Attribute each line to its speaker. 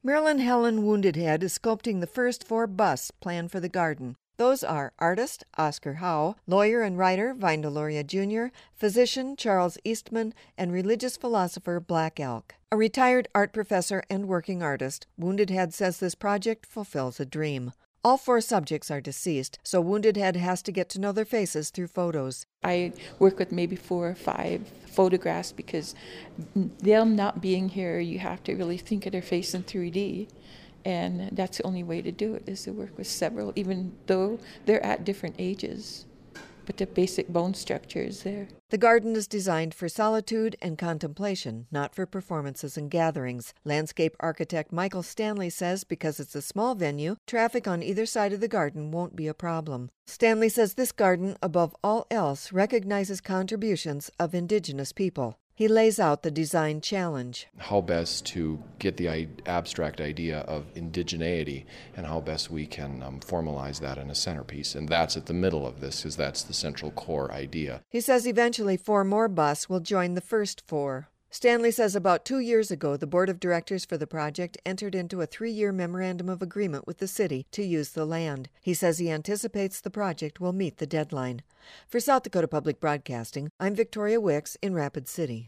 Speaker 1: Marilyn Helen Wounded Head is sculpting the first 4 busts planned for the garden. Those are artist Oscar Howe, lawyer and writer Vine Deloria Jr., physician Charles Eastman, and religious philosopher Black Elk. A retired art professor and working artist, Wounded Head says this project fulfills a dream. All 4 subjects are deceased, so Wounded Head has to get to know their faces through photos.
Speaker 2: I work with maybe 4 or 5 photographs because them not being here, you have to really think of their face in 3D. And that's the only way to do it, is to work with several, even though they're at different ages. But the basic bone structure is there.
Speaker 1: The garden is designed for solitude and contemplation, not for performances and gatherings. Landscape architect Michael Stanley says because it's a small venue, traffic on either side of the garden won't be a problem. Stanley says this garden, above all else, recognizes contributions of Indigenous people. He lays out the design challenge.
Speaker 3: How best to get the abstract idea of indigeneity and how best we can formalize that in a centerpiece. And that's at the middle of this, because that's the central core idea.
Speaker 1: He says eventually 4 more busts will join the first 4. Stanley says about 2 years ago, the board of directors for the project entered into a 3-year memorandum of agreement with the city to use the land. He says he anticipates the project will meet the deadline. For South Dakota Public Broadcasting, I'm Victoria Wicks in Rapid City.